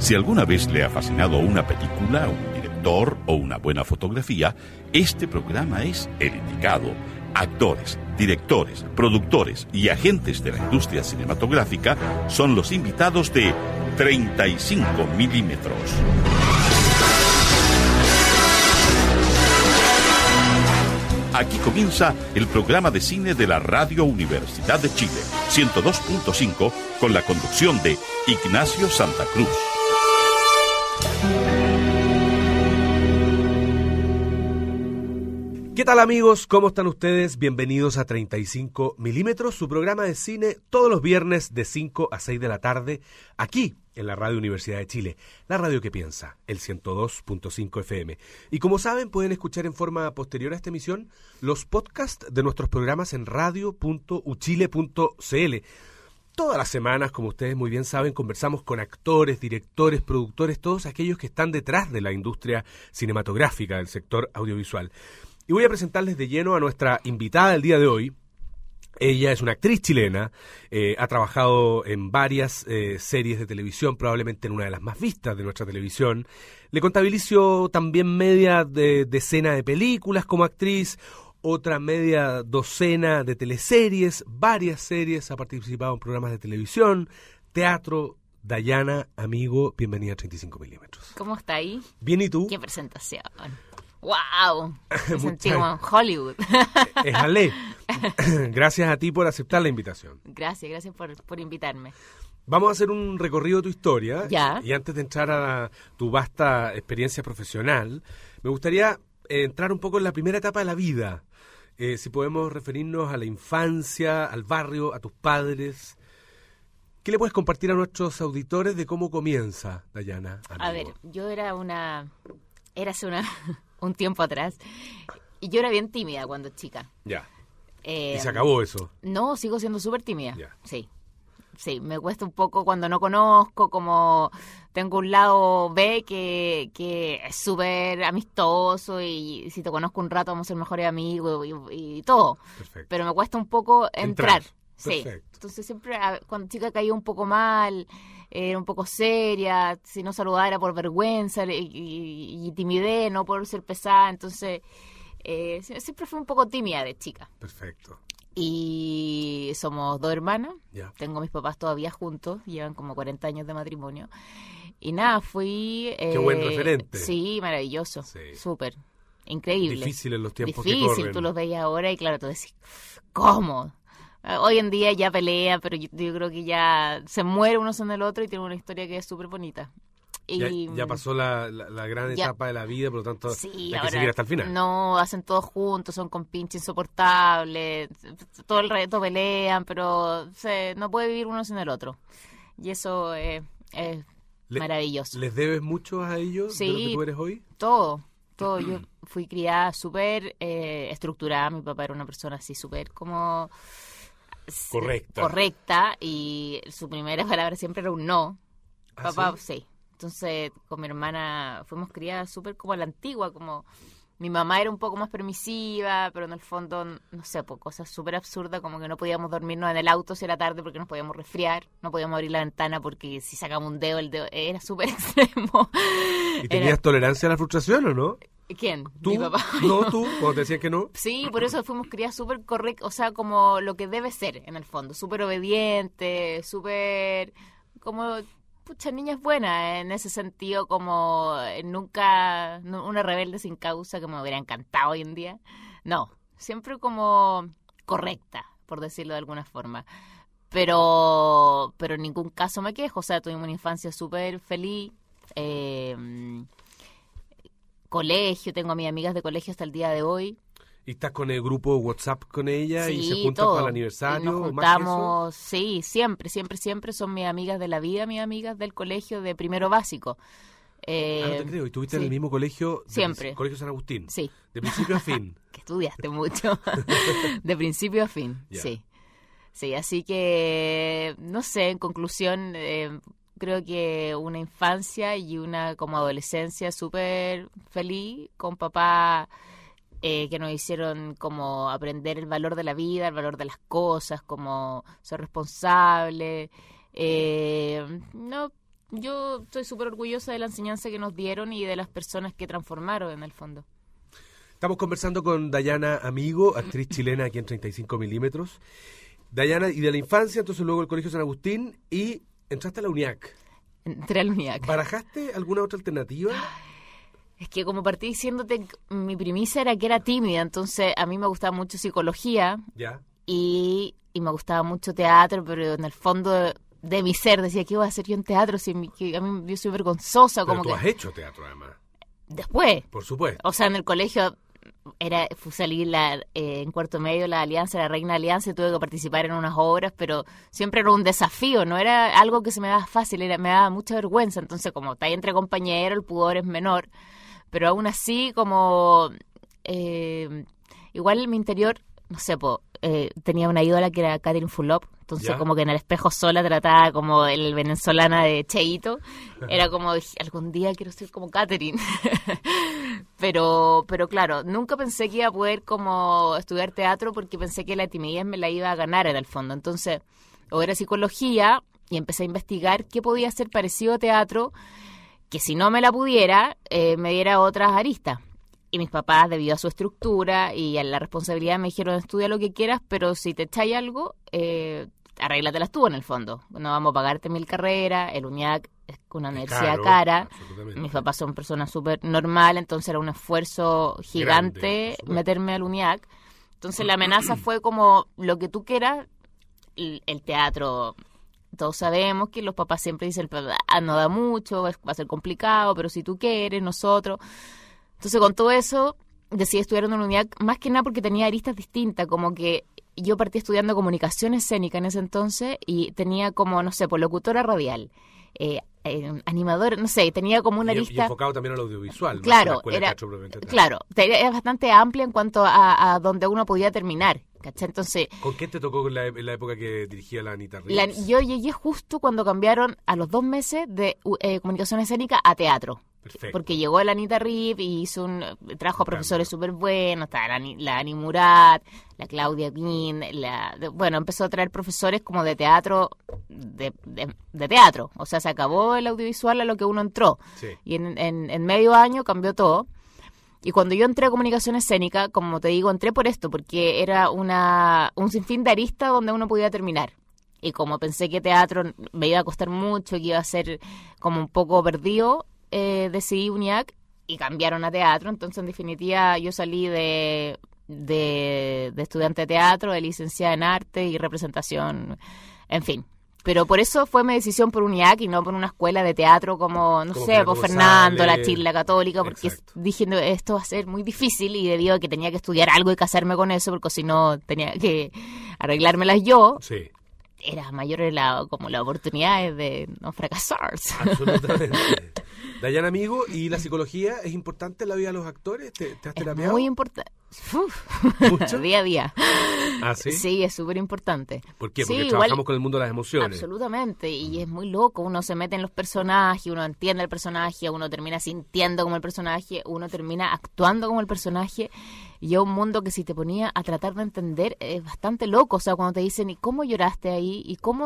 Si alguna vez le ha fascinado una película, un director o una buena fotografía, este programa es el indicado. Actores, directores, productores y agentes de la industria cinematográfica son los invitados de 35 milímetros. Aquí comienza el programa de cine de la Radio Universidad de Chile, 102.5, con la conducción de Ignacio Santa Cruz. ¿Qué tal, amigos? ¿Cómo están ustedes? Bienvenidos a 35 milímetros, su programa de cine todos los viernes de 5 a 6 de la tarde, aquí en la Radio Universidad de Chile, la radio que piensa, el 102.5 FM. Y como saben, pueden escuchar en forma posterior a esta emisión los podcasts de nuestros programas en radio.uchile.cl. Todas las semanas, como ustedes muy bien saben, conversamos con actores, directores, productores, todos aquellos que están detrás de la industria cinematográfica del sector audiovisual. Y voy a presentarles de lleno a nuestra invitada del día de hoy. Ella es una actriz chilena, ha trabajado en varias series de televisión, probablemente en una de las más vistas de nuestra televisión. Le contabilizo también media decena de películas como actriz, otra media docena de teleseries, varias series, ha participado en programas de televisión, teatro. Dayana, amigo, bienvenida a 35 milímetros. ¿Cómo está ahí? Bien, ¿y tú? ¡Qué presentación! ¡Wow! Me sentí como en Hollywood. Éjale. Gracias a ti por aceptar la invitación. Gracias por invitarme. Vamos a hacer un recorrido de tu historia. Ya. Y antes de entrar a tu vasta experiencia profesional, me gustaría entrar un poco en la primera etapa de la vida. Si podemos referirnos a la infancia, al barrio, a tus padres. ¿Qué le puedes compartir a nuestros auditores de cómo comienza, Dayana, amigo? A ver, yo era hace un tiempo atrás, y yo era bien tímida cuando chica. Ya. ¿Y se acabó eso? No, sigo siendo súper tímida. Ya. Sí, me cuesta un poco cuando no conozco, como tengo un lado B que es súper amistoso y si te conozco un rato vamos a ser mejores amigos y todo. Perfecto. Pero me cuesta un poco entrar. Sí. Perfecto. Entonces siempre cuando chica caía un poco mal, era un poco seria, si no saludaba era por vergüenza y timidez, no por ser pesada, entonces siempre fui un poco tímida de chica. Perfecto. Y somos dos hermanas, Ya. Tengo a mis papás todavía juntos, llevan como 40 años de matrimonio, y nada, fui... Qué buen referente. Sí, maravilloso, Sí. Súper, increíble. Difícil en los tiempos que Difícil, corren. tú los veías ahora y claro, tú decís, ¿cómo? Hoy en día ya pelea, pero yo creo que ya se muere uno en el otro y tiene una historia que es súper bonita. Y Ya pasó la gran ya. etapa de la vida, por lo tanto Sí, hay que ahora seguir hasta el final. no, hacen todos juntos, son compinches insoportables, todo el reto pelean, pero no puede vivir uno sin el otro. Y eso es maravilloso. ¿Les debes mucho a ellos de lo que Sí. tú eres hoy? Todo. Yo fui criada súper estructurada, mi papá era una persona así súper como... Correcta, y su primera palabra siempre era un no. Papá, sí. Entonces, con mi hermana fuimos criadas súper como a la antigua, como mi mamá era un poco más permisiva, pero en el fondo, no sé, cosas súper absurdas, como que no podíamos dormirnos en el auto si era tarde porque nos podíamos resfriar, no podíamos abrir la ventana porque si sacamos un dedo, el dedo era súper extremo. ¿Y tenías tolerancia a la frustración o no? ¿Quién? ¿Tú? Mi papá. No, tú, cuando te decían que no. Sí, por eso fuimos criadas súper correctas, o sea, como lo que debe ser, en el fondo, súper obediente, súper, como, niñas buenas, en ese sentido, como nunca, una rebelde sin causa que me hubiera encantado hoy en día, no, siempre como correcta, por decirlo de alguna forma, pero en ningún caso me quejo, o sea, tuvimos una infancia súper feliz, colegio, tengo a mis amigas de colegio hasta el día de hoy. ¿Y estás con el grupo WhatsApp con ella Sí, y se juntan todo. para el aniversario? Y nos juntamos, sí, siempre son mis amigas de la vida, mis amigas del colegio de primero básico. No te creo, ¿y estuviste en sí. el mismo colegio? Siempre. Colegio San Agustín. Sí. De principio a fin. Que estudiaste mucho. De principio a fin, Ya. sí. Sí, así que, no sé, en conclusión, creo que una infancia y una como adolescencia súper feliz con papá que nos hicieron como aprender el valor de la vida, el valor de las cosas, como ser responsable. No yo estoy súper orgullosa de la enseñanza que nos dieron y de las personas que transformaron en el fondo. Estamos conversando con Dayana Amigo, actriz chilena aquí en 35 milímetros. Dayana, y de la infancia, entonces luego el Colegio San Agustín, y entraste a la UNIAC. Entré al UNIAC. ¿Barajaste alguna otra alternativa? Es que como partí diciéndote, mi premisa era que era tímida, entonces a mí me gustaba mucho psicología. Ya. Y me gustaba mucho teatro, pero en el fondo de mi ser decía, ¿qué iba a hacer yo en teatro? Si a mí yo soy vergonzosa. Pero como tú que has hecho teatro, además. Después. Por supuesto. O sea, en el colegio salí en cuarto medio, la Alianza, la Reina Alianza, y tuve que participar en unas obras, pero siempre era un desafío, no era algo que se me daba fácil, me daba mucha vergüenza. Entonces, como está ahí entre compañeros, el pudor es menor, pero aún así, como igual en mi interior, no sé, tenía una ídola que era Catherine Fulop, entonces ¿Ya? Como que en el espejo sola trataba como el venezolana de Cheito, era como, dije, algún día quiero ser como Catherine. pero claro, nunca pensé que iba a poder como estudiar teatro porque pensé que la timidez me la iba a ganar en el fondo. Entonces, o era psicología y empecé a investigar qué podía ser parecido a teatro, que si no me la pudiera, me diera otras aristas. Y mis papás, debido a su estructura y a la responsabilidad, me dijeron, estudia lo que quieras, pero si te echáis algo, arréglatelas tú en el fondo. No vamos a pagarte 1000 carreras, el UNIAC es una universidad cara. Mis papás son personas súper normales, entonces era un esfuerzo gigante grande, meterme al UNIAC. Entonces la amenaza fue como, lo que tú quieras, el teatro... Todos sabemos que los papás siempre dicen, no da mucho, va a ser complicado, pero si tú quieres, nosotros... Entonces, con todo eso, decidí estudiar en una unidad, más que nada porque tenía aristas distintas, como que yo partí estudiando comunicación escénica en ese entonces y tenía como, no sé, locutora radial, animador, no sé, tenía como una arista... Y enfocado también al audiovisual. Claro, era bastante amplia en cuanto a donde uno podía terminar, ¿cachai? Entonces... ¿Con qué te tocó en la época que dirigía la Anita Reeves? Yo llegué justo cuando cambiaron a los 2 meses de comunicación escénica a teatro. Perfecto. Porque llegó la Anita Reeves y trajo a profesores súper buenos, estaba la Ani Murat, la Claudia Guin, bueno, empezó a traer profesores como de teatro, de teatro, o sea, se acabó el audiovisual a lo que uno entró. Sí. Y en medio año cambió todo. Y cuando yo entré a comunicación escénica, como te digo, entré por esto, porque era un sinfín de aristas donde uno podía terminar. Y como pensé que teatro me iba a costar mucho, que iba a ser como un poco perdido, decidí UNIAC y cambiaron a teatro. Entonces, en definitiva, yo salí de estudiante de teatro, de licenciada en arte y representación, en fin. Pero por eso fue mi decisión por UNIAC y no por una escuela de teatro como por Fernando, la Chile, la Católica, porque dije, esto va a ser muy difícil, y debido a que tenía que estudiar algo y casarme con eso, porque si no tenía que arreglármelas yo. Sí. Era mayor la oportunidad de no fracasar. Absolutamente. Dayana Amigo, ¿y la psicología es importante en la vida de los actores? ¿Te has terapiado? Muy importante. ¿Mucho? Día a día. ¿Ah, sí? Sí, es súper importante. ¿Por qué? Sí, Porque trabajamos con el mundo de las emociones. Absolutamente, y es muy loco. Uno se mete en los personajes, uno entiende el personaje, uno termina sintiendo como el personaje, uno termina actuando como el personaje. Y es un mundo que si te ponía a tratar de entender es bastante loco. O sea, cuando te dicen, ¿y cómo lloraste ahí? ¿Y cómo?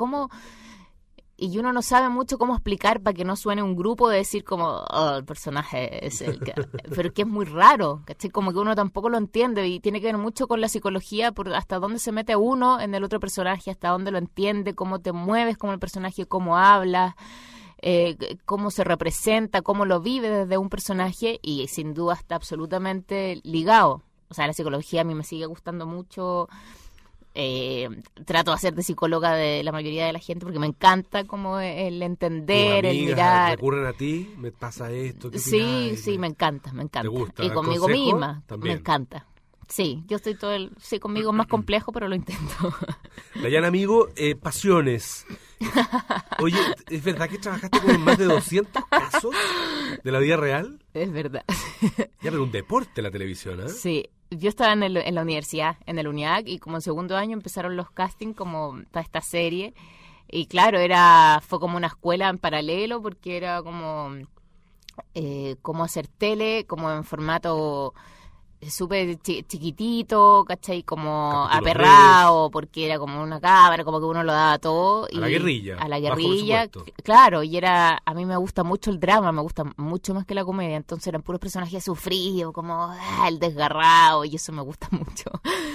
Y uno no sabe mucho cómo explicar para que no suene un grupo de decir como, el personaje es el que... Pero que es muy raro, ¿cachai? Como que uno tampoco lo entiende, y tiene que ver mucho con la psicología, por hasta dónde se mete uno en el otro personaje, hasta dónde lo entiende, cómo te mueves como el personaje, cómo hablas, cómo se representa, cómo lo vive desde un personaje, y sin duda está absolutamente ligado. O sea, la psicología a mí me sigue gustando mucho. Trato de hacer de psicóloga de la mayoría de la gente porque me encanta como el entender, el mirar. ¿Recurren a ti? ¿Me pasa esto? Sí, me encanta. ¿Te gusta? Y conmigo misma también. me encanta. Sí, yo estoy conmigo es más complejo, pero lo intento. Dayana Amigo, pasiones. Oye, ¿es verdad que trabajaste con más de 200 casos de la vida real? Es verdad. Ya, pero un deporte la televisión, ¿eh? Sí. Yo estaba en la universidad, en el UNIAC, y como en segundo año empezaron los castings como para esta serie. Y claro, fue como una escuela en paralelo, porque era como hacer tele, como en formato súper chiquitito, ¿cachai? Como Capítulos aperrado, porque era como una cámara, como que uno lo daba todo. A la guerrilla. A la bajo guerrilla, presupuesto. claro, y a mí me gusta mucho el drama, me gusta mucho más que la comedia, entonces eran puros personajes sufridos, como el desgarrado, y eso me gusta mucho.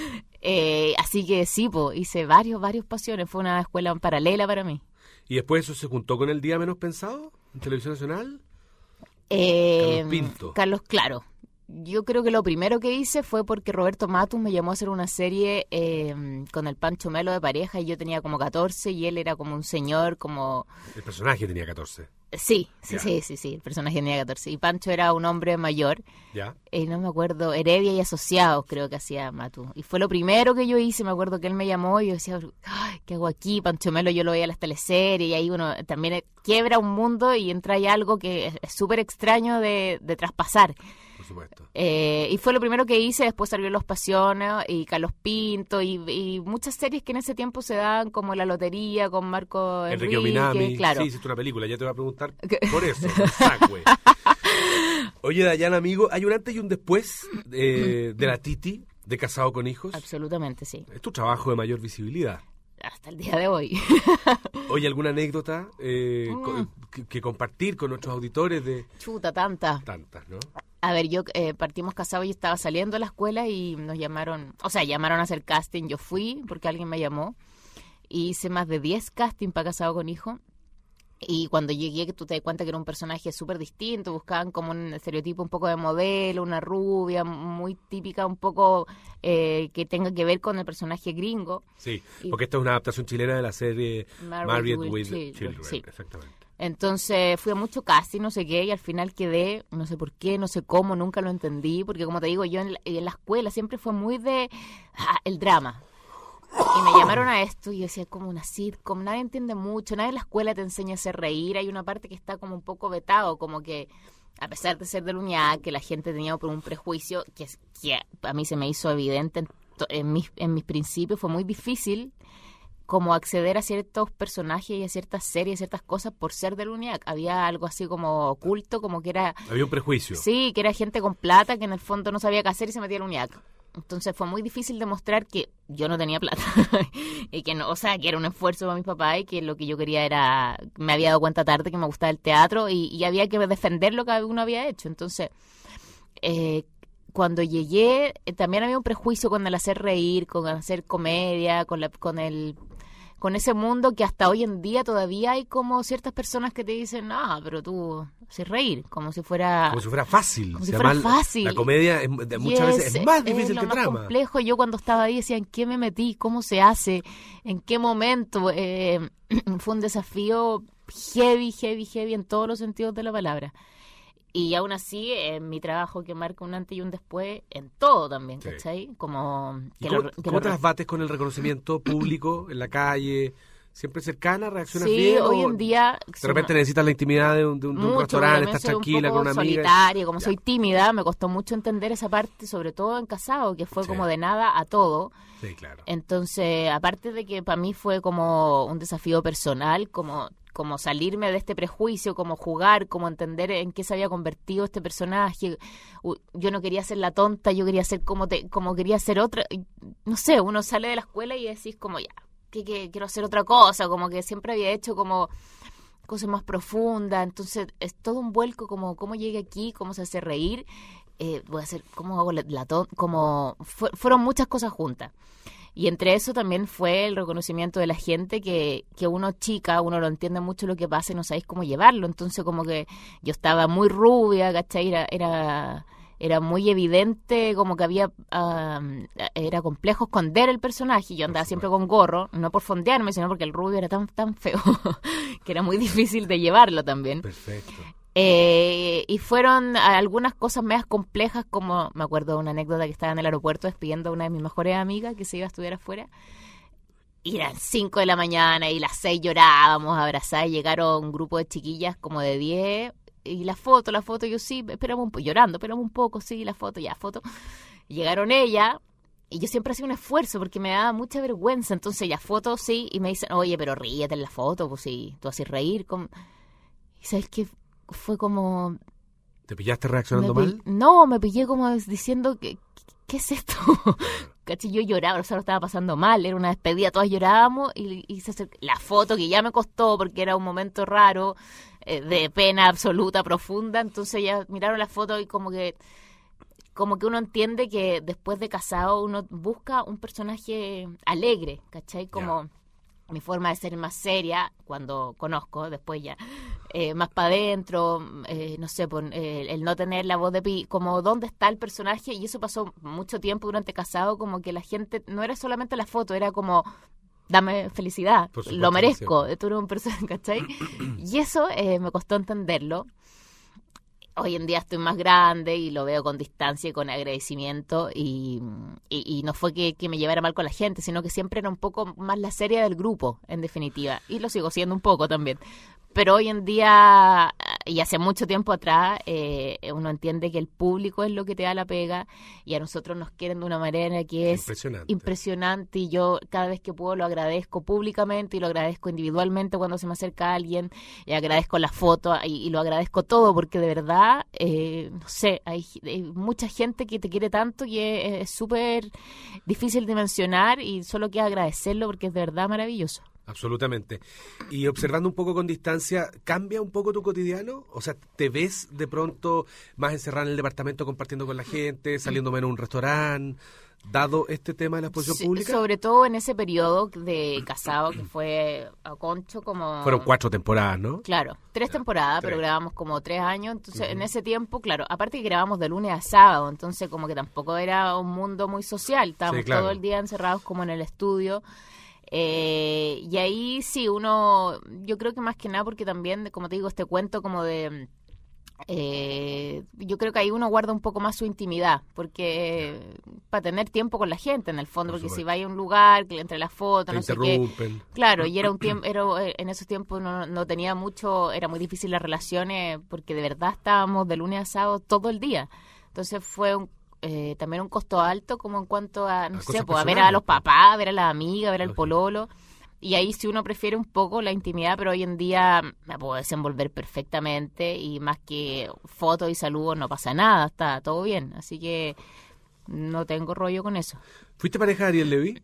Así que sí, hice varios pasiones, fue una escuela paralela para mí. ¿Y después eso se juntó con El Día Menos Pensado en Televisión Nacional? Carlos Pinto. Carlos, claro. Yo creo que lo primero que hice fue porque Roberto Matus me llamó a hacer una serie con el Pancho Melo de pareja y yo tenía como 14 y él era como un señor, como... El personaje tenía 14. Sí, Ya. el personaje tenía 14 y Pancho era un hombre mayor, ¿Ya? no me acuerdo, Heredia y Asociados creo que hacía Matus. Y fue lo primero que yo hice, me acuerdo que él me llamó y yo decía, ay, ¿qué hago aquí? Pancho Melo yo lo veía en las teleseries y ahí uno también quiebra un mundo y entra ahí algo que es súper extraño de traspasar. Por supuesto. Y fue lo primero que hice, después salió Los Pasiones y Carlos Pinto y muchas series que en ese tiempo se daban como La Lotería con Marco Enrique Enrique, Ominami. claro. Sí, hiciste una película, ya te voy a preguntar por eso. Sacue. Oye, Dayana, amigo, ¿hay un antes y un después de la Titi, de Casado con Hijos? Absolutamente, sí. Es tu trabajo de mayor visibilidad. Hasta el día de hoy. Oye, ¿alguna anécdota que compartir con nuestros auditores de Chuta, tanta. tantas, no? A ver, yo partimos casados y estaba saliendo de la escuela y nos llamaron a hacer casting. Yo fui porque alguien me llamó y hice más de 10 castings para Casado con Hijo. Y cuando llegué, que tú te das cuenta que era un personaje súper distinto, buscaban como un estereotipo un poco de modelo, una rubia, muy típica, un poco que tenga que ver con el personaje gringo. Sí, porque esta es una adaptación chilena de la serie Married with Children. Sí. Exactamente. Entonces fui a mucho casting, no sé qué, y al final quedé, no sé por qué, no sé cómo, nunca lo entendí, porque como te digo, yo en la escuela siempre fue muy de el drama. Y me llamaron a esto y yo decía, como una sitcom, nadie entiende mucho, nadie en la escuela te enseña a hacer reír, hay una parte que está como un poco vetado, como que a pesar de ser del UNIAC, que la gente tenía un prejuicio que a mí se me hizo evidente en mis principios, fue muy difícil como acceder a ciertos personajes y a ciertas series, ciertas cosas por ser del UNIAC. Había algo así como oculto, como que era... Había un prejuicio. Sí, que era gente con plata que en el fondo no sabía qué hacer y se metía al UNIAC. Entonces fue muy difícil demostrar que yo no tenía plata y que no, o sea, que era un esfuerzo para mi papá y que lo que yo quería era, me había dado cuenta tarde que me gustaba el teatro y había que defender lo que uno había hecho. Entonces, cuando llegué, también había un prejuicio con el hacer reír, con hacer comedia, con ese mundo que hasta hoy en día todavía hay como ciertas personas que te dicen, pero tú haces reír, como si fuera fácil. Como si fuera fácil. La comedia muchas veces es más difícil que el drama. Es complejo. Yo cuando estaba ahí decía, ¿en qué me metí? ¿Cómo se hace? ¿En qué momento? Fue un desafío heavy en todos los sentidos de la palabra. Y aún así, en mi trabajo que marca un antes y un después, en todo también, Sí. ¿cachai? Como ¿Y cómo te las bates con el reconocimiento público en la calle? ¿Siempre cercana? ¿Reaccionas sí, bien? hoy o en día... de repente necesitas la intimidad de un mucho, restaurante, también estás soy tranquila un con poco una amiga. solitaria, como Ya. soy tímida, me costó mucho entender esa parte, sobre todo en Casado, que fue Sí. como de nada a todo. Sí, claro. Entonces, aparte de que para mí fue como un desafío personal, como salirme de este prejuicio, como jugar, como entender en qué se había convertido este personaje. Yo no quería ser la tonta, yo quería ser como quería ser otra. No sé, uno sale de la escuela y decís como ya, que quiero hacer otra cosa, como que siempre había hecho como cosas más profundas. Entonces, es todo un vuelco como cómo llegué aquí, cómo se hace reír. Voy a hacer, cómo hago fueron muchas cosas juntas. Y entre eso también fue el reconocimiento de la gente que uno uno lo entiende mucho lo que pasa y no sabéis cómo llevarlo. Entonces como que yo estaba muy rubia, ¿cachai? Era muy evidente como que era complejo esconder el personaje. Yo andaba siempre con gorro, no por fondearme, sino porque el rubio era tan feo que era muy difícil de llevarlo también. Perfecto. Y fueron algunas cosas más complejas, como me acuerdo de una anécdota que estaba en el aeropuerto despidiendo a una de mis mejores amigas que se iba a estudiar afuera. Y eran 5 de la mañana y las 6 llorábamos abrazadas. Llegaron un grupo de chiquillas como de 10 y la foto, yo sí, esperamos un poco, llorando, esperamos un poco, sí, la foto. Y llegaron ellas y yo siempre hacía un esfuerzo porque me daba mucha vergüenza. Entonces ya foto, sí, y me dicen, oye, pero ríete en la foto, pues sí, tú haces reír. Y ¿sabes qué? Fue como... ¿Te pillaste reaccionando mal? No, me pillé como diciendo ¿qué es esto? ¿Cachai? Yo lloraba, o sea, lo estaba pasando mal, era una despedida, todas llorábamos y la foto que ya me costó porque era un momento raro, de pena absoluta, profunda, entonces ya miraron la foto y como que uno entiende que después de casado uno busca un personaje alegre, ¿cachai? Como mi forma de ser más seria cuando conozco, después ya más para adentro, no sé, el no tener la voz de como dónde está el personaje, y eso pasó mucho tiempo durante casado, como que la gente, no era solamente la foto, era como, dame felicidad, lo merezco, tú eres un personaje, ¿cachai? Y eso me costó entenderlo. Hoy en día estoy más grande y lo veo con distancia y con agradecimiento y no fue que me llevara mal con la gente, sino que siempre era un poco más la serie del grupo, en definitiva. Y lo sigo siendo un poco también. Pero hoy en día, y hace mucho tiempo atrás, uno entiende que el público es lo que te da la pega y a nosotros nos quieren de una manera que es impresionante, y yo cada vez que puedo lo agradezco públicamente y lo agradezco individualmente cuando se me acerca alguien, y agradezco la foto y lo agradezco todo, porque de verdad, no sé, hay mucha gente que te quiere tanto que es súper difícil de mencionar y solo queda agradecerlo porque es de verdad maravilloso. Absolutamente. Y observando un poco con distancia, ¿cambia un poco tu cotidiano? O sea, ¿te ves de pronto más encerrada en el departamento compartiendo con la gente, saliendo menos a un restaurante, dado este tema de la exposición pública? Sobre todo en ese periodo de casado que fue a Concho como... Fueron 4 temporadas, ¿no? Claro, 3 temporadas, pero grabamos como 3 años, entonces en ese tiempo, claro, aparte que grabamos de lunes a sábado, entonces como que tampoco era un mundo muy social, estábamos todo el día encerrados como en el estudio. Y ahí sí, yo creo que más que nada porque también, como te digo, este cuento como de... yo creo que ahí uno guarda un poco más su intimidad, porque para tener tiempo con la gente en el fondo, porque si vais a un lugar que entre las fotos, no sé qué, claro, y era un tiempo, en esos tiempos no tenía mucho, era muy difícil las relaciones, porque de verdad estábamos de lunes a sábado todo el día, entonces fue también un costo alto como en cuanto a, no sé, pues a ver a los papás, a ver a las amigas, a ver al pololo. Y ahí sí uno prefiere un poco la intimidad, pero hoy en día me puedo desenvolver perfectamente y más que fotos y saludos no pasa nada, está todo bien. Así que no tengo rollo con eso. ¿Fuiste pareja de Ariel Levy?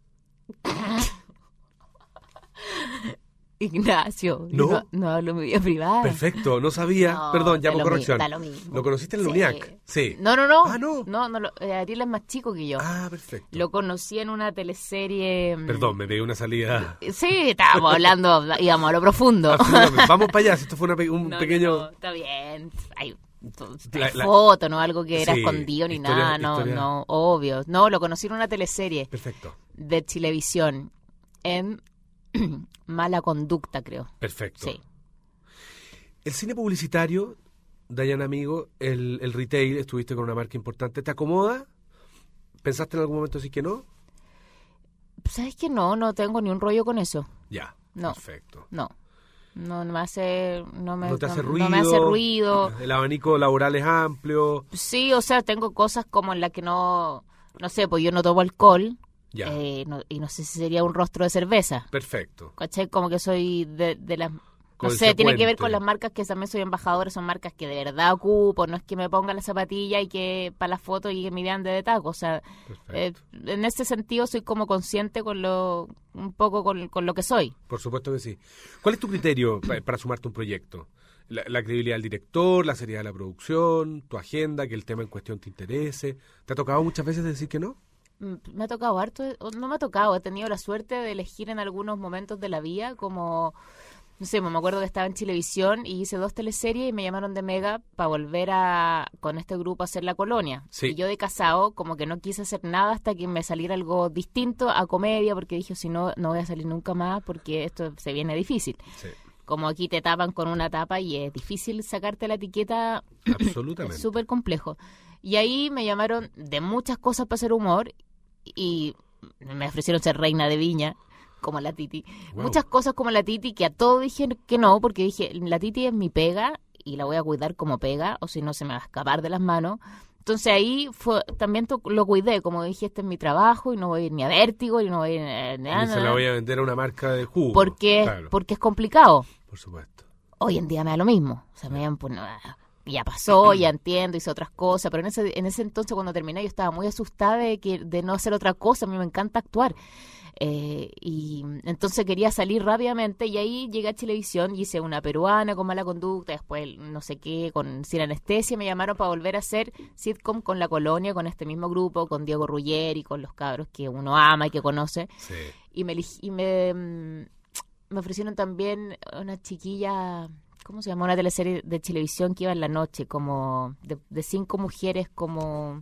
Ignacio, no hablo de mi vida privada. Perfecto, no sabía. No, perdón, llamo corrección. Da lo mismo. ¿Lo conociste en el UNIAC? Sí. No. Ah, no. No, Ariel es más chico que yo. Ah, perfecto. Lo conocí en una teleserie. Perdón, me pegué una salida. Sí, estábamos hablando, íbamos a lo profundo. Vamos para allá, esto fue un pequeño... No, está bien. Hay foto, no algo que era escondido ni nada, no, obvio. No, lo conocí en una teleserie. Perfecto. De Chilevisión, en Mala Conducta, creo. Perfecto. Sí. El cine publicitario, Dayana Amigo, el retail, estuviste con una marca importante, ¿te acomoda? ¿Pensaste en algún momento decir que no? ¿Sabes que no tengo ni un rollo con eso? Ya, no, perfecto. No me hace... No me hace ruido. El abanico laboral es amplio. Sí, o sea, tengo cosas como en las que no sé, pues yo no tomo alcohol. Ya. Y no sé si sería un rostro de cerveza. Perfecto. ¿Cachai? Como que soy de las... No sé, tiene que ver con las marcas que también soy embajadora, son marcas que de verdad ocupo, no es que me ponga la zapatilla y que para la foto y que me vean de taco, o sea, en ese sentido soy como consciente un poco con lo que soy. Por supuesto que sí. ¿Cuál es tu criterio para sumarte a un proyecto? La credibilidad del director, la seriedad de la producción, tu agenda, que el tema en cuestión te interese. ¿Te ha tocado muchas veces decir que no? Me ha tocado harto, no me ha tocado, he tenido la suerte de elegir en algunos momentos de la vida, como, no sé, me acuerdo que estaba en Chilevisión y hice 2 teleseries y me llamaron de Mega para volver con este grupo a hacer La Colonia. Sí. Y yo de casado como que no quise hacer nada hasta que me saliera algo distinto a comedia, porque dije, si no voy a salir nunca más porque esto se viene difícil. Sí. Como aquí te tapan con una tapa y es difícil sacarte la etiqueta. Absolutamente. Es súper complejo. Y ahí me llamaron de muchas cosas para hacer humor y me ofrecieron ser reina de Viña, como la Titi. Wow. Muchas cosas como la Titi, que a todo dije que no, porque dije, la Titi es mi pega y la voy a cuidar como pega, o si no se me va a escapar de las manos. Entonces ahí también lo cuidé, como dije, este es mi trabajo y no voy a ir ni a Vértigo y no voy a ir ni se la voy a vender a una marca de jugo. Porque es complicado. Por supuesto. Hoy en día me da lo mismo. O sea, me llaman ya pasó, ya entiendo, hice otras cosas, pero en ese entonces cuando terminé yo estaba muy asustada de no hacer otra cosa. A mí me encanta actuar. Y entonces quería salir rápidamente y ahí llegué a Chilevisión y hice una peruana con Mala Conducta, después no sé qué, Sin Anestesia. Me llamaron para volver a hacer sitcom con La Colonia, con este mismo grupo, con Diego Ruggeri, con los cabros que uno ama y que conoce. Sí. Y me ofrecieron también una chiquilla, ¿cómo se llama? Una teleserie de Chilevisión que iba en la noche, como de 5 mujeres, como...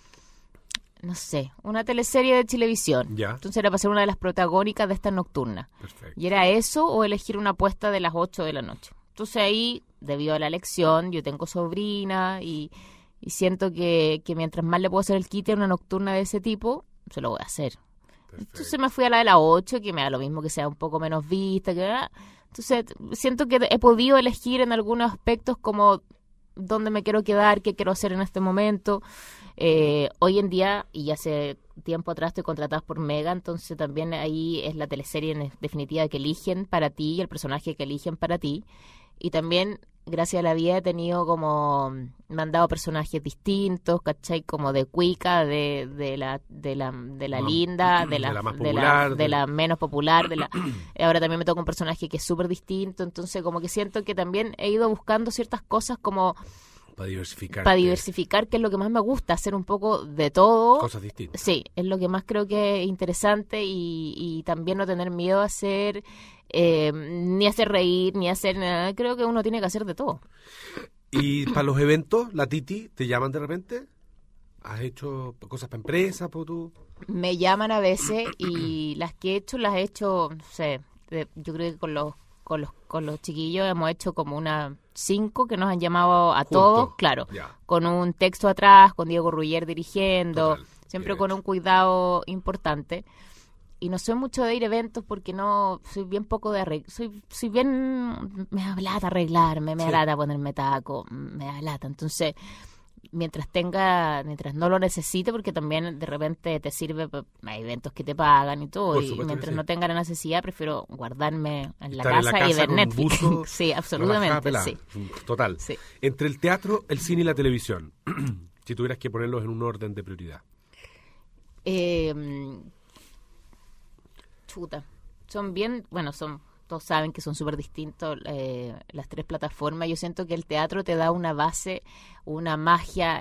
no sé, una teleserie de Chilevisión. Ya. Entonces era para ser una de las protagónicas de esta nocturna. Perfecto. Y era eso o elegir una apuesta de las 8 de la noche. Entonces ahí, debido a la elección, yo tengo sobrina y siento que mientras más le puedo hacer el quite a una nocturna de ese tipo, se lo voy a hacer. Perfecto. Entonces me fui a la de las 8, que me da lo mismo que sea un poco menos vista. Entonces siento que he podido elegir en algunos aspectos como dónde me quiero quedar, qué quiero hacer en este momento. Hoy en día, y hace tiempo atrás, estoy contratada por Mega, entonces también ahí es la teleserie en definitiva que eligen para ti y el personaje que eligen para ti. Y también, gracias a la vida, he tenido como, me han dado personajes distintos, ¿cachai? Como de cuica, de la linda, de la más popular, de la menos popular, ahora también me toca un personaje que es súper distinto, entonces como que siento que también he ido buscando ciertas cosas como... Para diversificar, que es lo que más me gusta, hacer un poco de todo. Cosas distintas. Sí, es lo que más creo que es interesante y también no tener miedo a hacer, ni hacer reír, ni hacer nada. Creo que uno tiene que hacer de todo. ¿Y para los eventos, la Titi, te llaman de repente? ¿Has hecho cosas para empresas, por tú? Me llaman a veces y las que he hecho, no sé, yo creo que con los chiquillos hemos hecho como unas 5 que nos han llamado a todos, claro, ya. Con un texto atrás, con Diego Ruller dirigiendo, Total, siempre con un cuidado importante. Y no soy mucho de ir a eventos porque no, soy bien poco de arreglar, soy bien, me da lata arreglarme, me da lata ponerme taco, me da lata, entonces... mientras no lo necesite, porque también de repente te sirve, hay eventos que te pagan y todo, y mientras no tenga la necesidad, prefiero guardarme en la casa y ver Netflix. Buzo, sí, absolutamente, sí. Total. Sí. Entre el teatro, el cine y la televisión, si tuvieras que ponerlos en un orden de prioridad. Todos saben que son súper distintos las 3 plataformas. Yo siento que el teatro te da una base, una magia,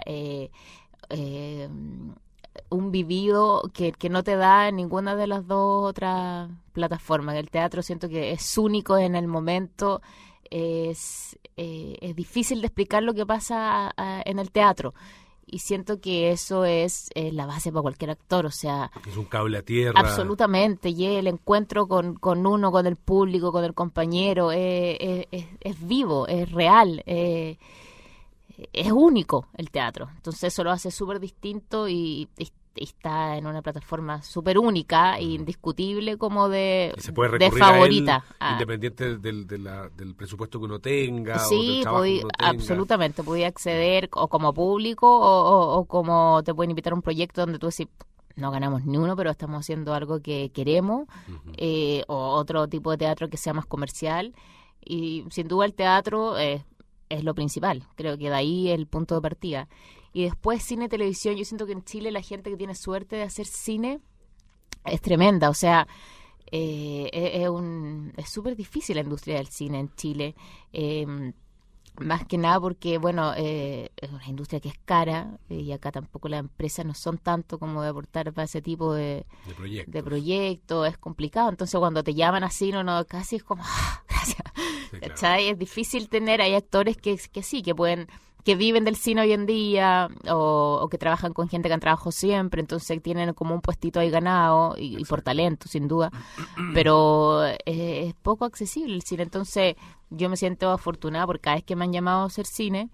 un vivido que no te da ninguna de las 2 otras plataformas. El teatro siento que es único en el momento, es difícil de explicar lo que pasa en el teatro. Y siento que eso es la base para cualquier actor, o sea... Es un cable a tierra. Absolutamente, y el encuentro con uno, con el público, con el compañero, es vivo, es real, es único el teatro. Entonces eso lo hace súper distinto y está en una plataforma súper única e indiscutible como de favorita. Independiente del presupuesto que uno tenga. Sí, o del trabajo que uno tenga. Absolutamente. Podía acceder o como público o como te pueden invitar a un proyecto donde tú decís, no ganamos ni uno, pero estamos haciendo algo que queremos, o otro tipo de teatro que sea más comercial. Y sin duda el teatro es lo principal. Creo que de ahí es el punto de partida. Y después cine y televisión, yo siento que en Chile la gente que tiene suerte de hacer cine es tremenda, o sea, es súper difícil la industria del cine en Chile, más que nada porque, bueno, es una industria que es cara y acá tampoco las empresas no son tanto como de aportar para ese tipo de proyectos, es complicado, entonces cuando te llaman así, no casi es como, gracias, sí, ¿cachai? Claro. Es difícil hay actores que sí, que viven del cine hoy en día o que trabajan con gente que han trabajado siempre, entonces tienen como un puestito ahí ganado y por talento, sin duda, pero es poco accesible el cine, entonces yo me siento afortunada porque cada vez que me han llamado a hacer cine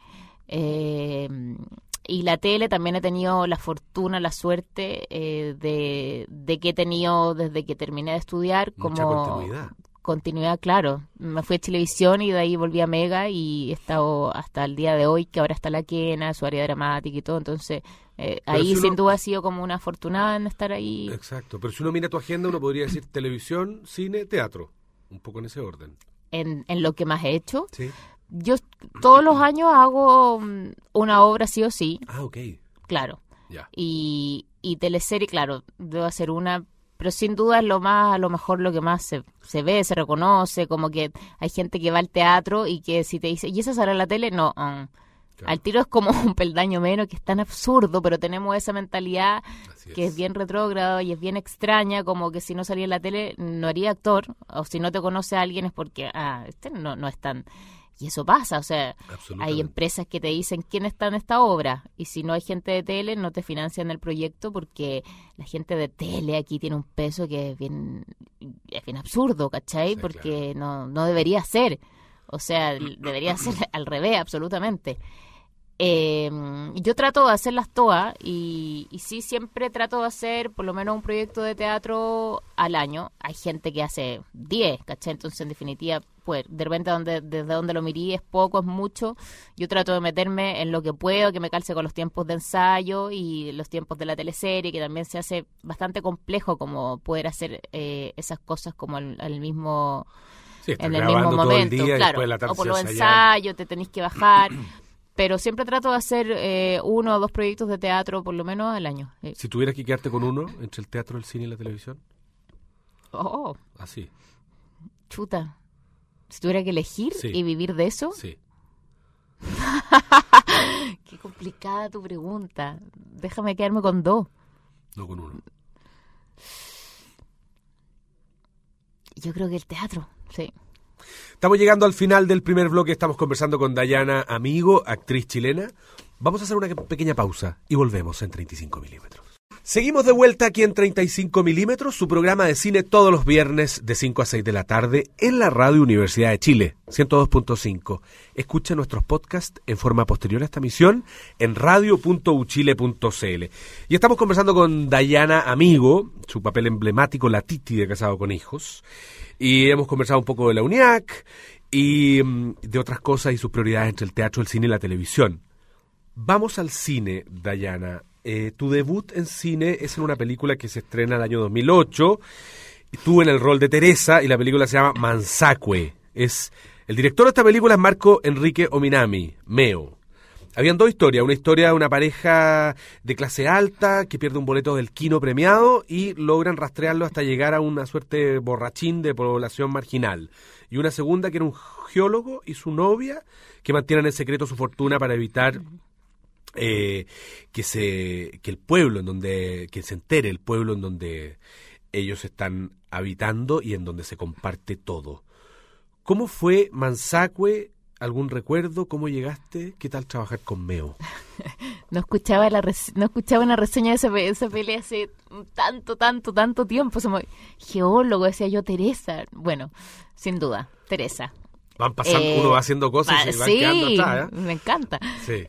y la tele también he tenido la fortuna, la suerte de que he tenido desde que terminé de estudiar mucha como... Continuidad, claro. Me fui a Chilevisión y de ahí volví a Mega y he estado hasta el día de hoy, que ahora está La Quena, su área dramática y todo. Entonces, ahí sin duda ha sido como una afortunada en estar ahí. Exacto. Pero si uno mira tu agenda, uno podría decir televisión, cine, teatro. Un poco en ese orden. En lo que más he hecho. Sí. yo todos los años hago una obra sí o sí. Ah, ok. Claro. Ya. Y teleserie, claro, debo hacer una, pero sin duda es a lo mejor lo que más se ve, se reconoce, como que hay gente que va al teatro y que si te dice, ¿y esa sale en la tele? No, Claro. al tiro es como un peldaño menos, que es tan absurdo, pero tenemos esa mentalidad que es bien retrógrado y es bien extraña, como que si no salía en la tele no haría actor, o si no te conoce a alguien es porque, este no es tan... Y eso pasa, o sea, hay empresas que te dicen quién está en esta obra, y si no hay gente de tele no te financian el proyecto, porque la gente de tele aquí tiene un peso que es bien absurdo, ¿cachai? Sí, porque no debería ser, o sea, debería ser al revés, absolutamente. Yo trato de hacerlas todas y sí, siempre trato de hacer por lo menos un proyecto de teatro al año. Hay gente que hace 10, ¿cachai? Entonces, en definitiva, pues de repente desde donde lo mirí es poco, es mucho. Yo trato de meterme en lo que puedo, que me calce con los tiempos de ensayo y los tiempos de la teleserie, que también se hace bastante complejo como poder hacer esas cosas como al mismo... Sí, en el mismo momento, día, claro, o por los ensayos te tenéis que bajar, pero siempre trato de hacer 1 o 2 proyectos de teatro por lo menos al año. Si tuvieras que quedarte con uno entre el teatro, el cine y la televisión. Oh, Así. chuta. Si tuviera que elegir y vivir de eso. Sí. Qué complicada tu pregunta. Déjame quedarme con 2. No con uno. Yo creo que el teatro, sí. Estamos llegando al final del primer bloque. Estamos conversando con Dayana Amigo, actriz chilena. Vamos a hacer una pequeña pausa y volvemos en 35 milímetros. Seguimos de vuelta aquí en 35 milímetros, su programa de cine todos los viernes de 5 a 6 de la tarde en la Radio Universidad de Chile, 102.5. Escucha nuestros podcasts en forma posterior a esta emisión en radio.uchile.cl. Y estamos conversando con Dayana Amigo, su papel emblemático, la Titi de Casado con Hijos. Y hemos conversado un poco de la UNIAC y de otras cosas y sus prioridades entre el teatro, el cine y la televisión. Vamos al cine, Dayana. Tu debut en cine es en una película que se estrena el año 2008. Tú en el rol de Teresa y la película se llama Manzacue. El director de esta película es Marco Enrique Ominami, Meo. Habían 2 historias. Una historia de una pareja de clase alta que pierde un boleto del Kino premiado y logran rastrearlo hasta llegar a una suerte de borrachín de población marginal. Y una segunda que era un geólogo y su novia que mantienen en secreto su fortuna para evitar... que el pueblo en donde, que se entere el pueblo en donde ellos están habitando y en donde se comparte todo. ¿Cómo fue Manzacue? ¿Algún recuerdo? ¿Cómo llegaste? ¿Qué tal trabajar con Meo? No escuchaba una reseña de esa pelea hace tanto tiempo. Somos geólogo, decía yo, Teresa. Bueno, sin duda, Teresa. Van pasando, uno va haciendo cosas y se van quedando atrás, ¿eh? Me encanta. Sí.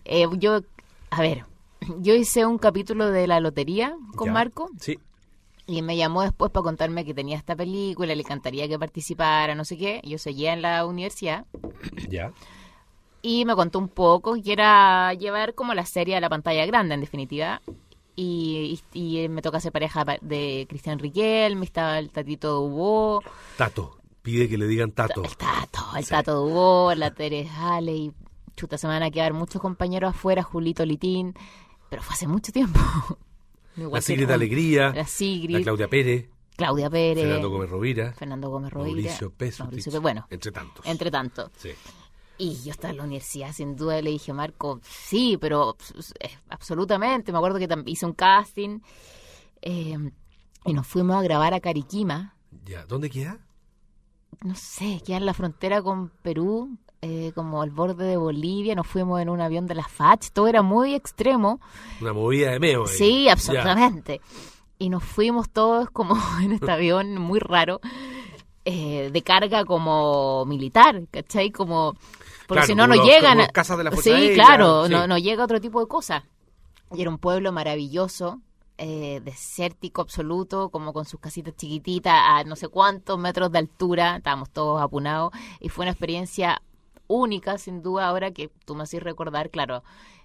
Yo hice un capítulo de la lotería con Marco. Sí. Y me llamó después para contarme que tenía esta película, le encantaría que participara, no sé qué. Yo seguía en la universidad. Ya. Y me contó un poco que era llevar como la serie a la pantalla grande, en definitiva. Y me toca ser pareja de Cristian Riquelme, estaba el Tatito Dubó. Tato, pide que le digan Tato. El Tato Dubó, la Teresa Ale y chuta, se me van a quedar muchos compañeros afuera, Julito Litín, pero fue hace mucho tiempo. La Sigrid de Alegría, la Claudia Pérez, Fernando Gómez Rovira, Mauricio Pesutich, bueno, entre tantos. Sí. Y yo estaba en la universidad, sin duda, le dije a Marco, sí, pero absolutamente. Me acuerdo que hice un casting y nos fuimos a grabar a Cariquima. Ya, ¿dónde queda? No sé, queda en la frontera con Perú, como al borde de Bolivia. Nos fuimos en un avión de la FACH, todo era muy extremo. Una movida de Meo. Sí, absolutamente. Ya. Y nos fuimos todos como en este avión muy raro, de carga como militar, ¿cachai? Como... Porque si no, no llegan. Casas de la sí, aérea, claro, sí. No llega otro tipo de cosas. Y era un pueblo maravilloso, desértico absoluto, como con sus casitas chiquititas a no sé cuántos metros de altura. Estábamos todos apunados. Y fue una experiencia única, sin duda, ahora que tú me haces recordar, claro.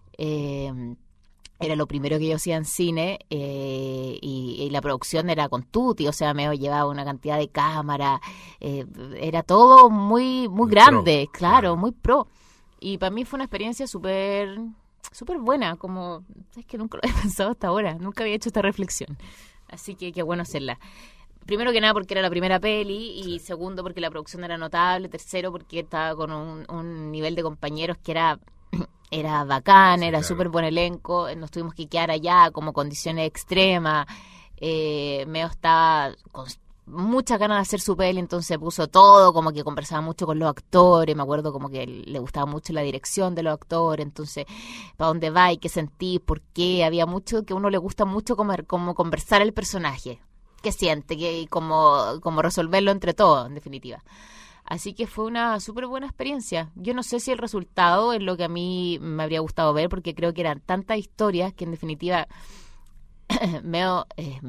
Era lo primero que yo hacía en cine y la producción era con Tuti, o sea, me llevaba una cantidad de cámaras, era todo muy grande, claro, muy pro. Y para mí fue una experiencia súper buena, como, es que nunca lo había pensado hasta ahora, nunca había hecho esta reflexión. Así que qué bueno hacerla. Primero que nada porque era la primera peli, y segundo porque la producción era notable, tercero porque estaba con un nivel de compañeros que era bacán, sí, era súper buen elenco, nos tuvimos que quedar allá como condiciones extremas, Meo estaba con muchas ganas de hacer su peli, entonces puso todo, como que conversaba mucho con los actores, me acuerdo como que le gustaba mucho la dirección de los actores, entonces, ¿para dónde va y qué sentís? ¿Por qué? Había mucho que a uno le gusta mucho como conversar el personaje, qué siente, y como resolverlo entre todos, en definitiva. Así que fue una súper buena experiencia. Yo no sé si el resultado es lo que a mí me habría gustado ver, porque creo que eran tantas historias que en definitiva Meo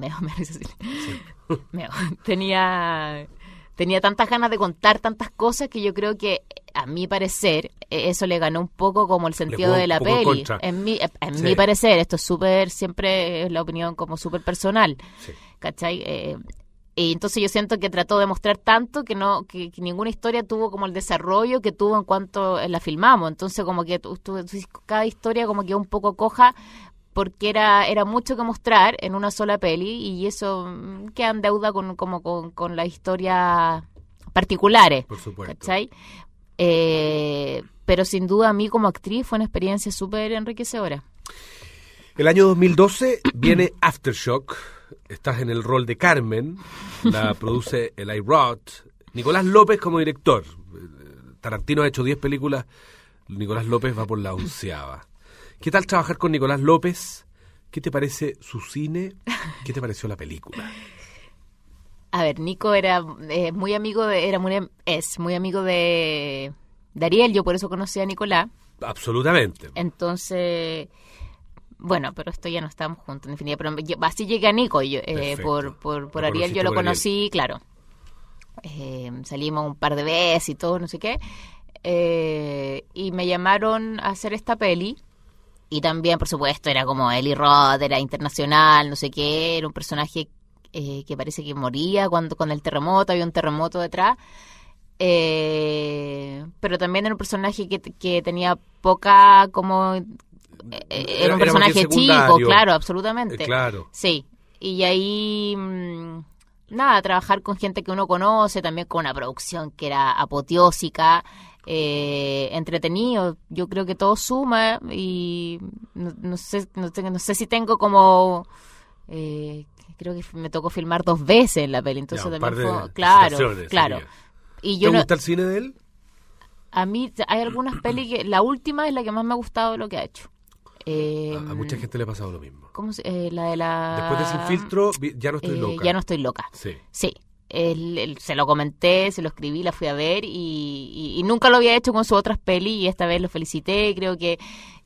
tenía tantas ganas de contar tantas cosas que yo creo que, a mi parecer, eso le ganó un poco como el sentido de la peli. En mi parecer, esto es súper, siempre es la opinión como súper personal, sí. ¿Cachai? Y entonces yo siento que trató de mostrar tanto que ninguna historia tuvo como el desarrollo que tuvo en cuanto la filmamos. Entonces como que cada historia como que un poco coja, porque era mucho que mostrar en una sola peli, y eso queda en deuda con las historias particulares. Por supuesto. ¿Cachai? Pero sin duda a mí como actriz fue una experiencia súper enriquecedora. El año 2012 viene Aftershock. Estás en el rol de Carmen, la produce Eli Roth, Nicolás López como director. Tarantino ha hecho 10 películas, Nicolás López va por la 11ª. ¿Qué tal trabajar con Nicolás López? ¿Qué te parece su cine? ¿Qué te pareció la película? A ver, Nico es muy amigo de Ariel, yo por eso conocí a Nicolás. Absolutamente. Entonces, bueno, pero esto ya no estamos juntos, en definitiva, pero así llegué a Nico, y yo, por Ariel yo lo conocí, claro. Salimos un par de veces y todo, no sé qué. Y me llamaron a hacer esta peli. Y también, por supuesto, era como Eli Roth, era internacional, no sé qué, era un personaje que parece que moría cuando con el terremoto, había un terremoto detrás. Pero también era un personaje que tenía poca como... era un personaje chico, claro, absolutamente. Claro. Sí, y ahí... nada, trabajar con gente que uno conoce, también con una producción que era apoteósica, entretenido, yo creo que todo suma, y no sé si tengo como creo que me tocó filmar 2 veces en la peli, entonces ya, también fue claro. Y yo ¿te gusta el cine de él? A mí hay algunas pelis que la última es la que más me ha gustado de lo que ha hecho. A mucha gente le ha pasado lo mismo. La de la... Después de Sin Filtro, Ya no estoy loca. Ya no estoy loca. Sí. Él, se lo comenté, se lo escribí, la fui a ver, y nunca lo había hecho con sus otras pelis, y esta vez lo felicité. Creo que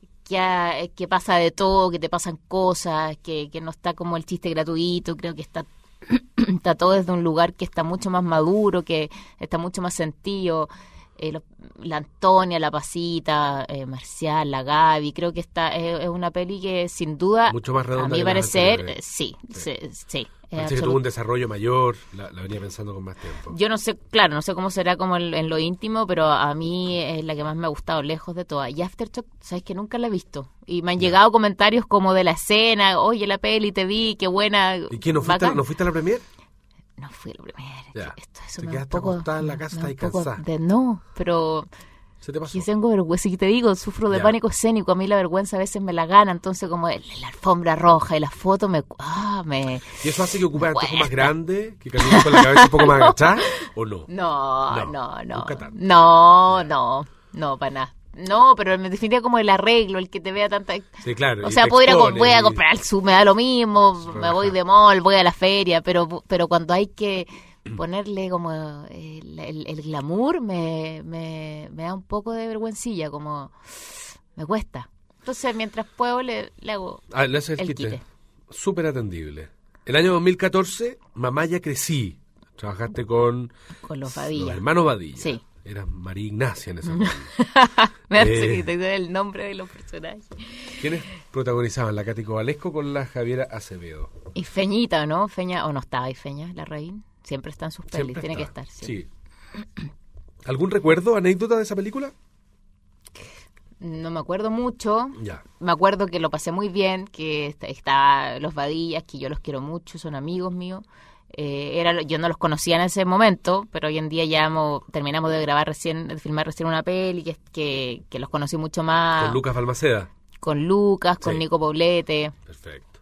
pasa de todo, que te pasan cosas, que no está como el chiste gratuito. Creo que está todo desde un lugar que está mucho más maduro, que está mucho más sentido. La Antonia, la Pasita, Marcial, la Gaby, creo que es una peli que sin duda, mucho más redonda, a mi parecer, sí. Parece que tuvo un desarrollo mayor, la venía pensando con más tiempo. Yo no sé cómo será como en lo íntimo, pero a mí es la que más me ha gustado, lejos de todas. Y Aftershock, sabes que nunca la he visto, y me han llegado comentarios como de la escena, oye, la peli, te vi, qué buena. ¿Y qué, no fuiste a la premier? No fui a la primera. Te quedaste acostada en la casa y cansada. No, pero... ¿Se te pasó? Y tengo vergüenza, y te digo, sufro de pánico escénico. A mí la vergüenza a veces me la gana, entonces como la alfombra roja y la foto me... ¿Y eso hace que ocupes anteojos más grandes? ¿Que camines con la cabeza un poco más agachada? ¿O no? No. Nunca tanto. No, para nada. No, pero me definiría como el arreglo, el que te vea tanta... Sí, claro. O sea, voy a comprar el sub, me da lo mismo, me voy de mall, voy a la feria, pero cuando hay que ponerle como el glamour, me da un poco de vergüencilla, como me cuesta. Entonces, mientras puedo, le hago le haces el quite. Súper atendible. El año 2014, Mamá ya crecí. Trabajaste con los Badilla. Los hermanos Badilla. Sí. Era María Ignacia en esa película. Me hace que te dé el nombre de los personajes. ¿Quiénes protagonizaban? La Cático Valesco con la Javiera Acevedo. Y Feñita, ¿no? Feña, o no estaba ahí Feña, la Raín. Siempre está en sus pelis, tiene que estar. Sí. ¿Algún recuerdo, anécdota de esa película? No me acuerdo mucho. Ya. Me acuerdo que lo pasé muy bien, que está los Badillas, que yo los quiero mucho, son amigos míos. Yo no los conocía en ese momento, pero hoy en día ya terminamos de filmar recién una peli que los conocí mucho más. ¿Con Lucas Balmaceda? Con Lucas, con Sí. Nico Poblete. Perfecto.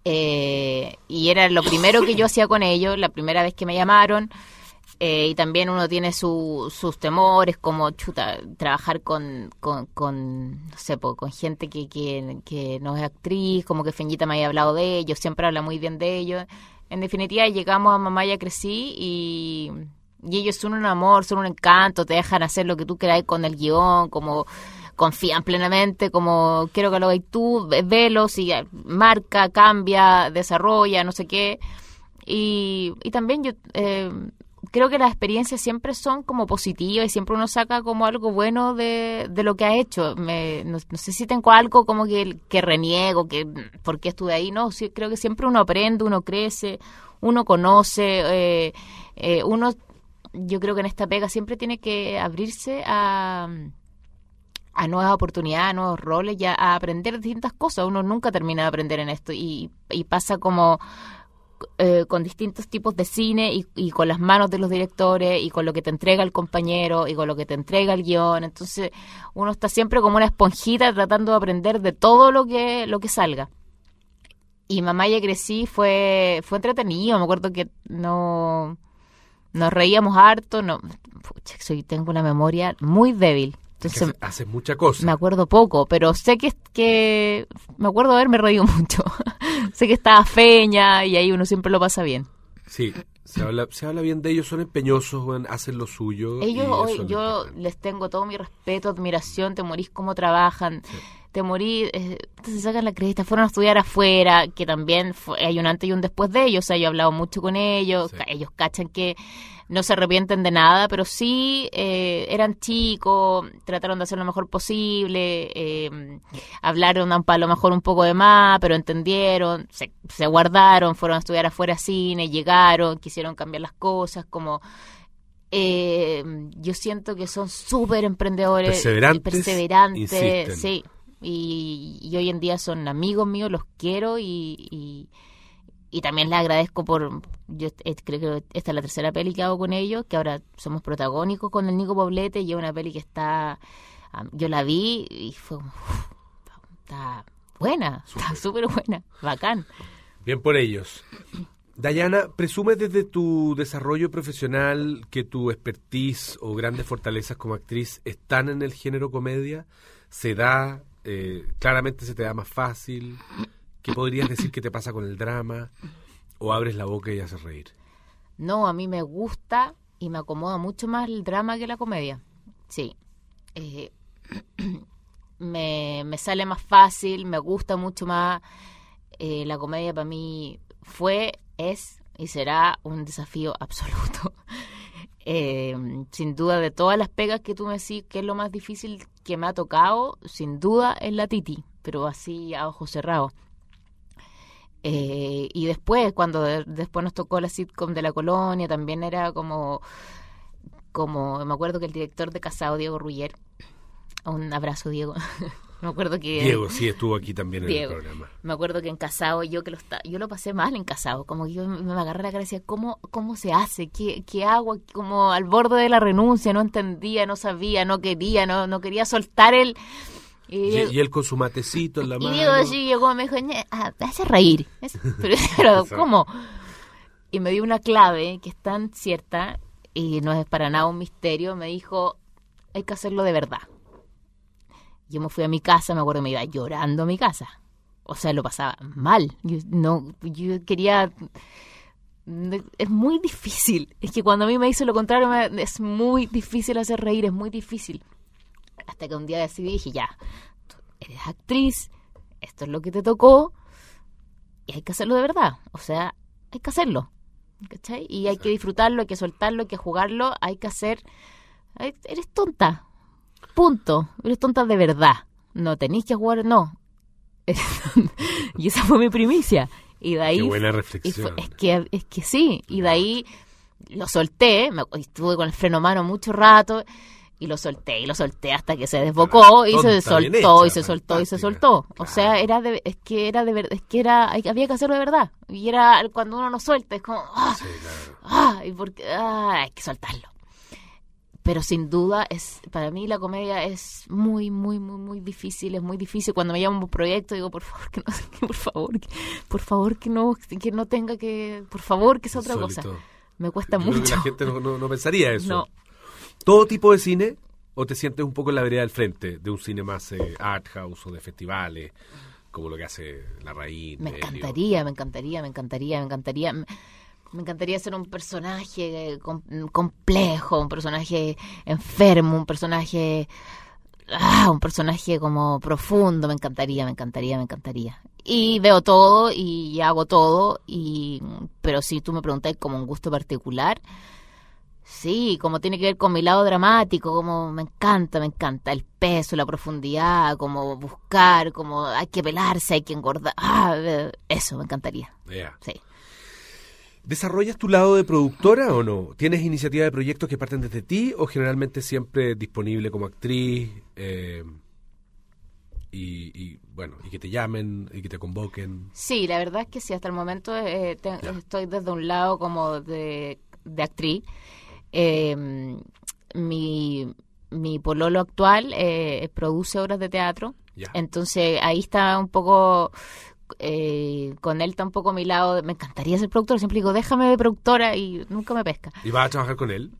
Y era lo primero que yo hacía con ellos, la primera vez que me llamaron. Y también uno tiene sus temores, como trabajar con no sé, con gente que no es actriz, como que Feñita me había hablado de ellos, siempre habla muy bien de ellos. En definitiva, llegamos a Mamá Ya Crecí y ellos son un amor, son un encanto, te dejan hacer lo que tú queráis con el guión, como confían plenamente, como quiero que lo hagáis tú, velo, si marca, cambia, desarrolla, no sé qué. Y también yo creo que las experiencias siempre son como positivas y siempre uno saca como algo bueno de lo que ha hecho. No sé si tengo algo como que reniego, que por qué estuve ahí. No, sí, creo que siempre uno aprende, uno crece, uno conoce, yo creo que en esta pega siempre tiene que abrirse a nuevas oportunidades, a nuevos roles y a aprender distintas cosas. Uno nunca termina de aprender en esto y pasa como con distintos tipos de cine y con las manos de los directores y con lo que te entrega el compañero y con lo que te entrega el guión. Entonces uno está siempre como una esponjita tratando de aprender de todo lo que salga. Y Mamá Ya Crecí fue entretenido. Me acuerdo que nos reíamos harto. Tengo una memoria muy débil. Entonces, haces mucha cosa. Me acuerdo poco, pero sé que me acuerdo haberme reído mucho. Sé que estaba Feña y ahí uno siempre lo pasa bien. Sí, se habla bien de ellos, son empeñosos, hacen lo suyo. Ellos hoy yo les tengo todo mi respeto, admiración, te morís cómo trabajan, sí. Te morís, se sacan la cresta, fueron a estudiar afuera, que también hay un antes y un después de ellos, o sea, yo he hablado mucho con ellos, sí. Ellos cachan que no se arrepienten de nada, pero sí eran chicos, trataron de hacer lo mejor posible, hablaron a lo mejor un poco de más, pero entendieron, se guardaron, fueron a estudiar afuera cine, llegaron, quisieron cambiar las cosas, como yo siento que son súper emprendedores, perseverantes, insisten. Sí, y hoy en día son amigos míos, los quiero y también les agradezco yo creo que esta es la tercera peli que hago con ellos, que ahora somos protagónicos con el Nico Poblete, y es una peli que yo la vi y fue está buena, está súper buena, bacán. Bien por ellos. Dayana, ¿presumes desde tu desarrollo profesional que tu expertise o grandes fortalezas como actriz están en el género comedia? ¿Se da? ¿Claramente se te da más fácil? ¿Qué podrías decir que te pasa con el drama? ¿O abres la boca y haces reír? No, a mí me gusta y me acomoda mucho más el drama que la comedia. Sí. Me sale más fácil, me gusta mucho más. La comedia para mí es y será un desafío absoluto. Sin duda, de todas las pegas que tú me decís, que es lo más difícil que me ha tocado, sin duda es la Titi, pero así a ojos cerrados. Y después, cuando después nos tocó la sitcom de La Colonia, también era como me acuerdo que el director de Casado, Diego Ruller, un abrazo, Diego. Me acuerdo que Diego sí estuvo aquí también en el programa. Me acuerdo que en Casado yo lo pasé mal en Casado, como que yo me agarré la cara y decía, ¿cómo se hace? ¿Qué hago? Como al borde de la renuncia, no entendía, no sabía, no quería, no quería soltar el... Y él con su matecito en la mano. Y Diego así llegó, me dijo, me hace reír. Pero ¿cómo? Y me dio una clave que es tan cierta y no es para nada un misterio. Me dijo, hay que hacerlo de verdad. Yo me fui a mi casa, me acuerdo, me iba llorando a mi casa. O sea, lo pasaba mal. Yo quería... Es muy difícil. Es que cuando a mí me dice lo contrario, es muy difícil hacer reír, es muy difícil. Hasta que un día decidí y dije, ya, tú eres actriz, esto es lo que te tocó y hay que hacerlo de verdad. O sea, hay que hacerlo. ¿Cachai? Y hay que disfrutarlo, hay que soltarlo, hay que jugarlo, hay que hacer... Eres tonta. Punto. Eres tonta de verdad. No tenéis que jugar, no. Y esa fue mi primicia. Y de ahí... Qué buena reflexión. Es que sí. Y de ahí lo solté. Estuve con el freno a mano mucho rato. Y lo solté hasta que se desbocó y se soltó y se soltó y se soltó. O sea, había que hacerlo de verdad. Y era cuando uno no suelta, es como, Sí, claro. hay que soltarlo. Pero sin duda para mí la comedia es muy, muy, muy, muy difícil. Es muy difícil. Cuando me llaman un proyecto digo, por favor que no tenga que, por favor que sea otra cosa. Me cuesta mucho. Creo que la gente no pensaría eso. No. ¿Todo tipo de cine o te sientes un poco en la vereda del frente de un cine más art house o de festivales, como lo que hace Larraín? Me encantaría ser un personaje complejo, un personaje enfermo, un personaje como profundo. Me encantaría. Y veo todo y hago todo, pero si tú me preguntas como un gusto particular, sí, como tiene que ver con mi lado dramático, como me encanta el peso, la profundidad, como buscar, como hay que pelarse, hay que engordar. Eso me encantaría. Yeah. Sí. ¿Desarrollas tu lado de productora o no? ¿Tienes iniciativa de proyectos que parten desde ti o generalmente siempre disponible como actriz y que te llamen y que te convoquen? Sí, la verdad es que sí, hasta el momento estoy desde un lado como de actriz. Mi pololo actual produce obras de teatro, entonces ahí está un poco... con él tampoco a mi lado. Me encantaría ser productora, siempre digo déjame de productora y nunca me pesca. ¿Y vas a trabajar con él?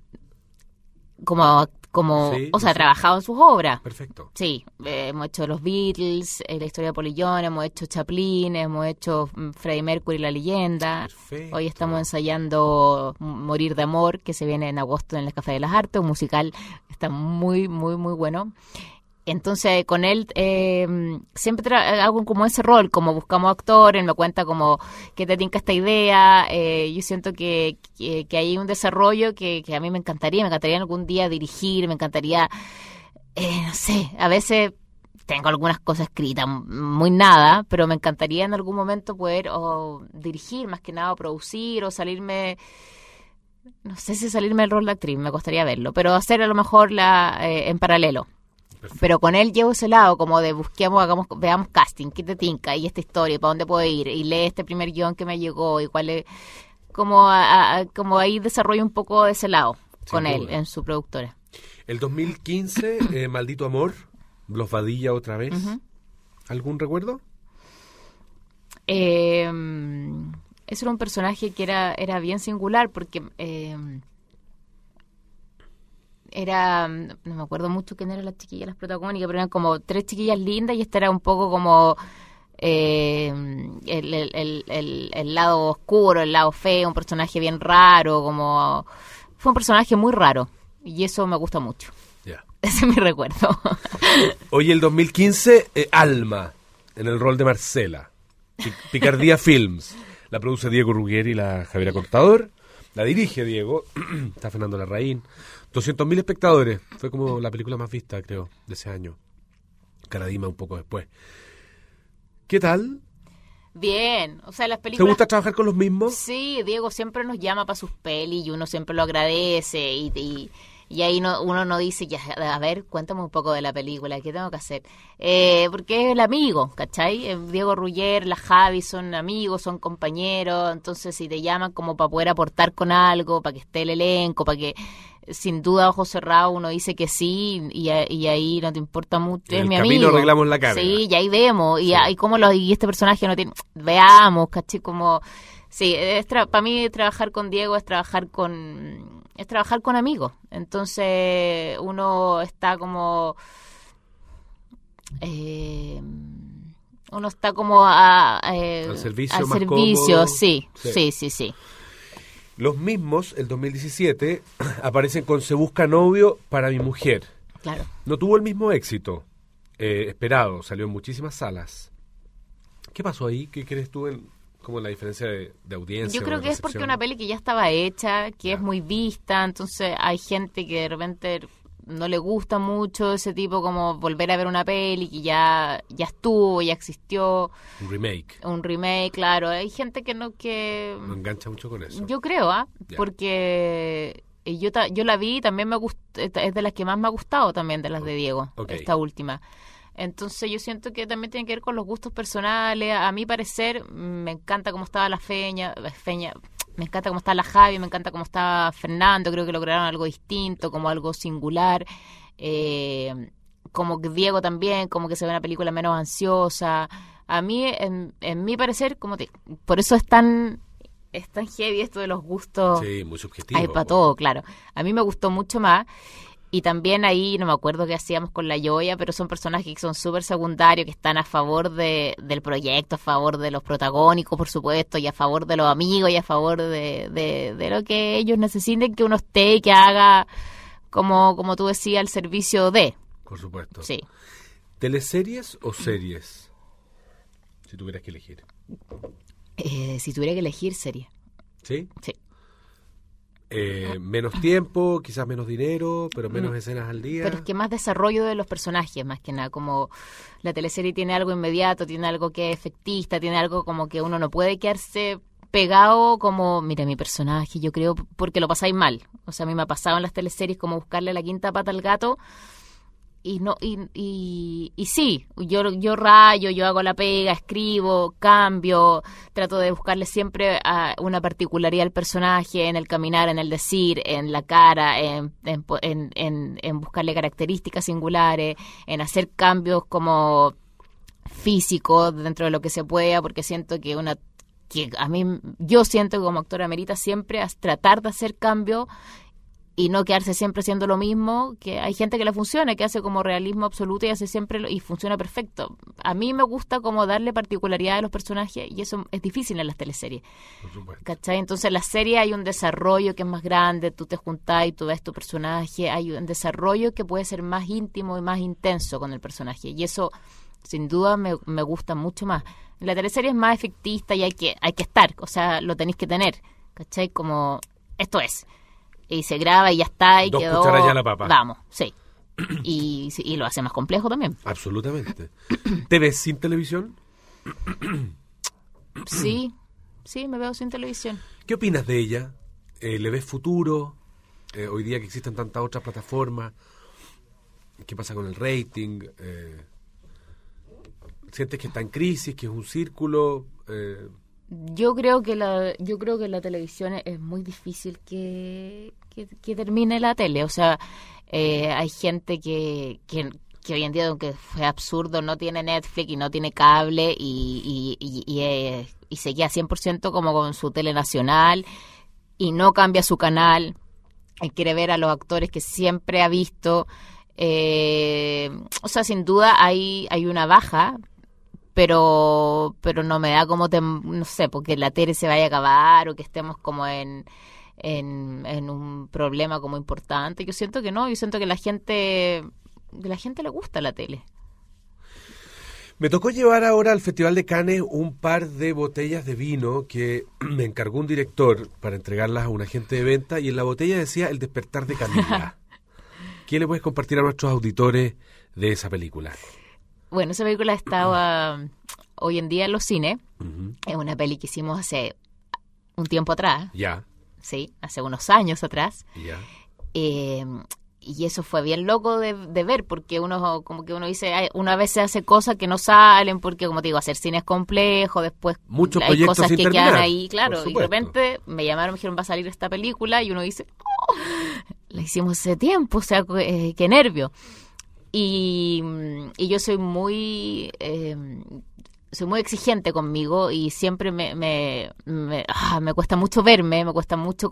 Sí, o sea, he trabajado en sus obras. Perfecto. Sí, hemos hecho los Beatles, la historia de Polillón, hemos hecho Chaplin, hemos hecho Freddie Mercury, la leyenda. Perfecto. Hoy estamos ensayando Morir de Amor, que se viene en agosto en el Café de las Artes, un musical que está muy, muy, muy bueno. Entonces, con él siempre hago como ese rol, como buscamos actores, él me cuenta como qué te tinca esta idea. Yo siento que hay un desarrollo que a mí me encantaría algún día dirigir, me encantaría, no sé, a veces tengo algunas cosas escritas, muy nada, pero me encantaría en algún momento poder dirigir, más que nada, o producir, o salirme... No sé si salirme del rol de actriz, me costaría verlo, pero hacer a lo mejor en paralelo. Perfecto. Pero con él llevo ese lado como de veamos casting, qué te tinca y esta historia, para dónde puedo ir, y lee este primer guión que me llegó y cuál es, como ahí desarrollo un poco ese lado con él en su productora. El 2015, Maldito Amor, Los Vadilla otra vez. Uh-huh. ¿Algún recuerdo? Ese era un personaje que era bien singular porque no me acuerdo mucho quién eran las chiquillas, las protagónicas, pero eran como 3 chiquillas lindas y esta era un poco como el lado oscuro, el lado feo, un personaje bien raro, fue un personaje muy raro y eso me gusta mucho. Yeah. Ese es mi recuerdo. Hoy el 2015, Alma, en el rol de Marcela. Picardía Films. La produce Diego Ruggeri y la Javiera Cortador. La dirige Diego. Está Fernando Larraín. 200.000 espectadores. Fue como la película más vista, creo, de ese año. Caradima un poco después. ¿Qué tal? Bien, o sea, las películas... ¿Te gusta trabajar con los mismos? Sí, Diego siempre nos llama para sus pelis y uno siempre lo agradece y ahí uno no dice, ya, a ver, cuéntame un poco de la película, ¿qué tengo que hacer? Porque es el amigo, ¿cachai? Diego Ruller, la Javi son amigos, son compañeros, entonces si te llaman como para poder aportar con algo, para que esté el elenco, para que sin duda ojos cerrados uno dice que sí y ahí no te importa mucho, es mi amigo. En el camino arreglamos la carga. Sí, y ahí vemos, sí. y este personaje no tiene, veamos, ¿cachai? Como... Sí, para mí trabajar con Diego es trabajar con amigos. Entonces uno está como al servicio, más cómodo. Sí. Los mismos, el 2017, aparecen con Se busca novio para mi mujer. Claro. No tuvo el mismo éxito esperado, salió en muchísimas salas. ¿Qué pasó ahí? ¿Qué crees tú como la diferencia de audiencia? Yo creo que es porque una peli que ya estaba hecha, que es muy vista, entonces hay gente que de repente no le gusta mucho ese tipo, como volver a ver una peli que ya estuvo, ya existió. Un remake, claro. Hay gente que no engancha mucho con eso. Yo creo, porque yo la vi y también me gustó, es de las que más me ha gustado también, de las de Diego, esta última. Entonces yo siento que también tiene que ver con los gustos personales. A mi parecer, me encanta cómo estaba la Feña, me encanta cómo está la Javi, me encanta cómo está Fernando, creo que lograron algo distinto, como algo singular. Como que Diego también, como que se ve una película menos ansiosa. A mí, en mi parecer, por eso es tan heavy esto de los gustos. Sí, muy subjetivo. Hay para todo, claro. A mí me gustó mucho más. Y también ahí, no me acuerdo qué hacíamos con la Yoya, pero son personajes que son súper secundarios, que están a favor del proyecto, a favor de los protagónicos, por supuesto, y a favor de los amigos, y a favor de lo que ellos necesiten que uno esté y que haga, como tú decías, el servicio de. Por supuesto. Sí. ¿Teleseries o series? Si tuvieras que elegir. Si tuviera que elegir, serie. ¿Sí? Sí. Menos tiempo, quizás menos dinero, pero menos escenas al día. Pero es que más desarrollo de los personajes, más que nada. Como la teleserie tiene algo inmediato, tiene algo que es efectista, tiene algo como que uno no puede quedarse pegado como, mira, mi personaje, yo creo, porque lo pasáis mal. O sea, a mí me ha pasado en las teleseries como buscarle la quinta pata al gato. Y no y sí, yo rayo, yo hago la pega, escribo, cambio, trato de buscarle siempre una particularidad al personaje en el caminar, en el decir, en la cara, en buscarle características singulares, en hacer cambios como físicos dentro de lo que se pueda, porque siento que yo siento que como actora amerita siempre tratar de hacer cambios y no quedarse siempre haciendo lo mismo, que hay gente que le funciona, que hace como realismo absoluto y hace siempre y funciona perfecto. A mí me gusta como darle particularidad a los personajes y eso es difícil en las teleseries. Por supuesto. ¿Cachai? Entonces en la serie hay un desarrollo que es más grande, tú te juntás y tú ves tu personaje, hay un desarrollo que puede ser más íntimo y más intenso con el personaje y eso sin duda me gusta mucho más. La teleserie es más efectista y hay que estar, o sea, lo tenéis que tener, ¿cachai? Como, esto es. Y se graba y ya está, y 2 quedó. cucharas ya la papa. Vamos, sí. Y lo hace más complejo también. Absolutamente. ¿Te ves sin televisión? Sí, me veo sin televisión. ¿Qué opinas de ella? ¿Le ves futuro? Hoy día que existen tantas otras plataformas. ¿Qué pasa con el rating? ¿Sientes que está en crisis, que es un círculo? Yo creo que la televisión es muy difícil que termine la tele. O sea, hay gente que hoy en día, aunque fue absurdo, no tiene Netflix y no tiene cable y se queda 100% como con su tele nacional y no cambia su canal. Y quiere ver a los actores que siempre ha visto. O sea, sin duda hay una baja, pero no me da como, no sé, porque la tele se vaya a acabar o que estemos como en un problema como importante. Yo siento que no, yo siento que la gente le gusta la tele. Me tocó llevar ahora al Festival de Cannes un par de botellas de vino que me encargó un director para entregarlas a un agente de venta y en la botella decía El despertar de Camila. ¿Qué le puedes compartir a nuestros auditores de esa película? Bueno, esa película estaba hoy en día en los cines. Uh-huh. Es una peli que hicimos hace un tiempo atrás. Ya. Sí, hace unos años atrás. Ya. Y eso fue bien loco de ver, porque uno dice, una vez se hace cosas que no salen, porque como te digo, hacer cine es complejo, después muchos hay proyectos cosas sin que terminar, quedan ahí, claro, y de supuesto. repente me llamaron, me dijeron, va a salir esta película, y uno dice, oh, la hicimos hace tiempo, o sea, qué nervio. Y yo soy muy exigente conmigo y siempre me cuesta mucho verme, me cuesta mucho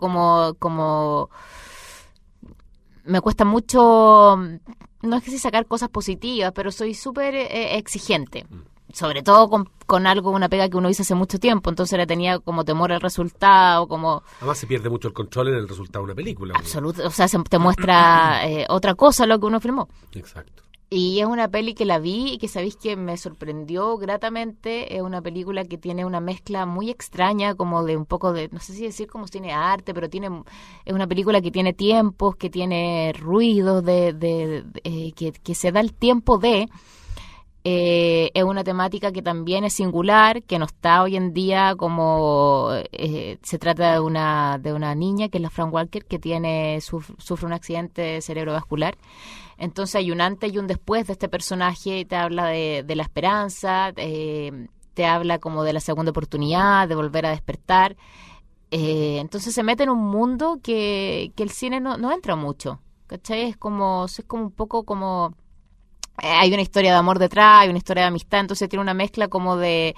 me cuesta mucho, no es que sí sacar cosas positivas, pero soy súper exigente, sobre todo con algo, una pega que uno hizo hace mucho tiempo, entonces le tenía como temor al resultado, como... Además se pierde mucho el control en el resultado de una película. Absoluto, o sea, te muestra otra cosa lo que uno filmó. Exacto. Y es una peli que la vi y que sabéis que me sorprendió gratamente. Es una película que tiene una mezcla muy extraña, como de un poco de, no sé si decir como tiene arte, pero es una película que tiene tiempos, que tiene ruidos, que se da el tiempo de... Es una temática que también es singular, que no está hoy en día como... se trata de una niña, que es la Fran Walker, que sufre un accidente cerebrovascular. Entonces hay un antes y un después de este personaje, te habla de la esperanza, te habla como de la segunda oportunidad, de volver a despertar. Entonces se mete en un mundo que el cine no entra mucho, ¿cachai? Es como un poco como... hay una historia de amor detrás, hay una historia de amistad, entonces tiene una mezcla como de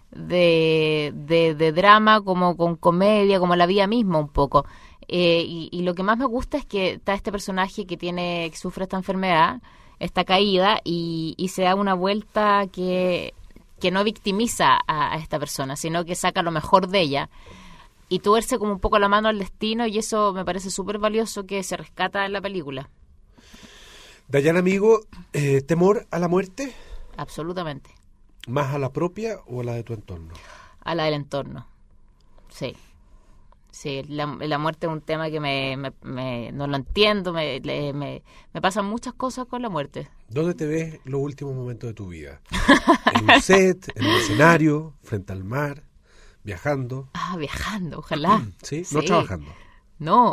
drama, como con comedia, como la vida misma un poco. Y lo que más me gusta es que está este personaje que sufre esta enfermedad, esta caída, y se da una vuelta que no victimiza a esta persona, sino que saca lo mejor de ella. Y tuerce como un poco la mano al destino, y eso me parece súper valioso que se rescata en la película. Dayana, amigo, ¿temor a la muerte? Absolutamente. ¿Más a la propia o a la de tu entorno? A la del entorno, sí. Sí, la muerte es un tema que no lo entiendo, me pasan muchas cosas con la muerte. ¿Dónde te ves los últimos momentos de tu vida? ¿En un set, en un escenario, frente al mar, viajando? Viajando, ojalá. ¿Sí? ¿No trabajando? No.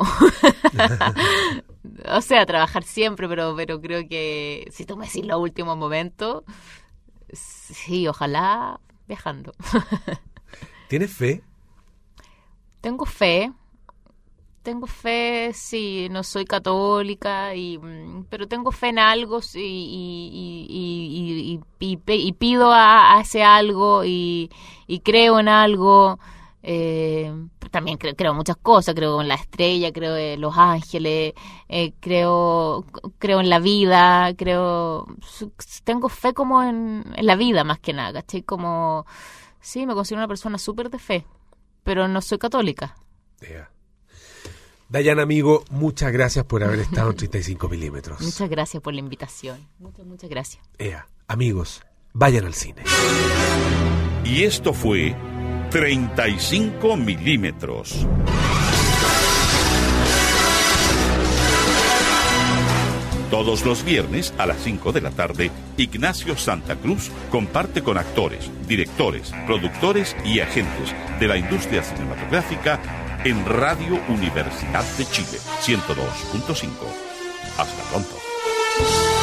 O sea, trabajar siempre, pero creo que si tú me decís los últimos momentos, sí, ojalá viajando. ¿Tienes fe? Tengo fe, sí, no soy católica, pero tengo fe en algo, sí, y pido a ese algo y creo en algo. También creo en muchas cosas, creo en la estrella, creo en los ángeles, creo en la vida, tengo fe como en la vida más que nada, ¿cachai? Como, sí, me considero una persona súper de fe, pero no soy católica. Yeah. Dayana, amigo, muchas gracias por haber estado en 35 milímetros. Muchas gracias por la invitación. Muchas gracias. Amigos, vayan al cine. Y esto fue 35 milímetros. Todos los viernes a las 5 de la tarde, Ignacio Santa Cruz comparte con actores, directores, productores y agentes de la industria cinematográfica en Radio Universidad de Chile 102.5. Hasta pronto.